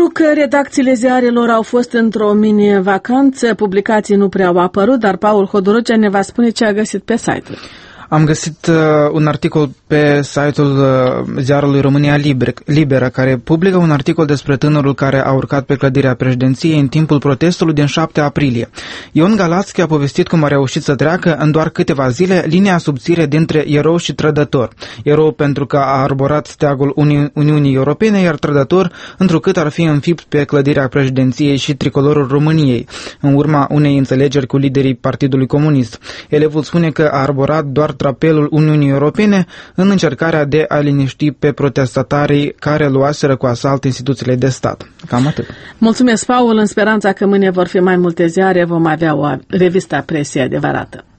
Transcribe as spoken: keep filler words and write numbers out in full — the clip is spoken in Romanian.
Pentru că redacțiile ziarelor au fost într-o mini-vacanță, publicații nu prea au apărut, dar Paul Hodorogea ne va spune ce a găsit pe site-ul. Am găsit uh, un articol pe site-ul uh, ziarului România Liber, Liberă, care publică un articol despre tânărul care a urcat pe clădirea președinției în timpul protestului din șapte aprilie. Ion Galațchi a povestit cum a reușit să treacă în doar câteva zile linia subțire dintre erou și trădător. Erou pentru că a arborat steagul Uni- Uniunii Europene, iar trădător întrucât ar fi înfipt pe clădirea președinției și tricolorul României, în urma unei înțelegeri cu liderii Partidului Comunist. Elevul spune că a arborat doar drapelul Uniunii Europene în încercarea de a liniști pe protestatarii care luaseră cu asalt instituțiile de stat. Cam atât. Mulțumesc, Paul, în speranța că mâine vor fi mai multe ziare, vom avea o revistă a presiei adevărată.